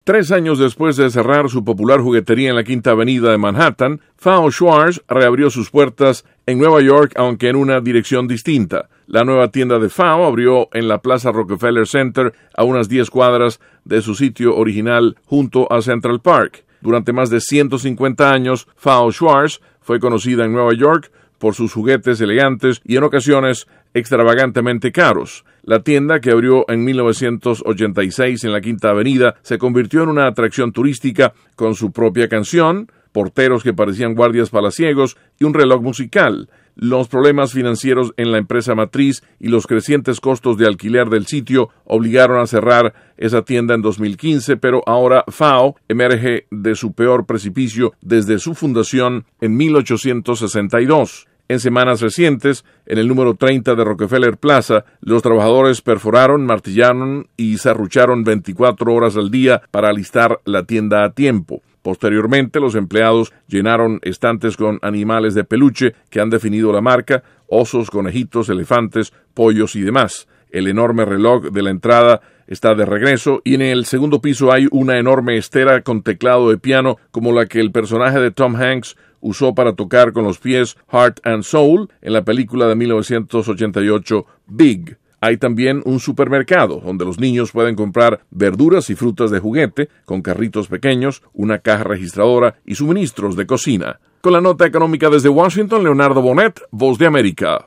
3 años después de cerrar su popular juguetería en la Quinta Avenida de Manhattan, Pfau Schwarz reabrió sus puertas en Nueva York, aunque en una dirección distinta. La nueva tienda de Pfau abrió en la Plaza Rockefeller Center, a unas 10 cuadras de su sitio original junto a Central Park. Durante más de 150 años, Pfau Schwarz fue conocida en Nueva York por sus juguetes elegantes y en ocasiones extravagantemente caros. La tienda, que abrió en 1986 en la Quinta Avenida, se convirtió en una atracción turística con su propia canción, porteros que parecían guardias palaciegos y un reloj musical. Los problemas financieros en la empresa matriz y los crecientes costos de alquiler del sitio obligaron a cerrar esa tienda en 2015, pero ahora Pfau emerge de su peor precipicio desde su fundación en 1862. En semanas recientes, en el número 30 de Rockefeller Plaza, los trabajadores perforaron, martillaron y serrucharon 24 horas al día para alistar la tienda a tiempo. Posteriormente, los empleados llenaron estantes con animales de peluche que han definido la marca: osos, conejitos, elefantes, pollos y demás. El enorme reloj de la entrada está de regreso y en el segundo piso hay una enorme estera con teclado de piano como la que el personaje de Tom Hanks usó para tocar con los pies Heart and Soul en la película de 1988 Big. Hay también un supermercado donde los niños pueden comprar verduras y frutas de juguete con carritos pequeños, una caja registradora y suministros de cocina. Con la nota económica desde Washington, Leonardo Bonet, Voz de América.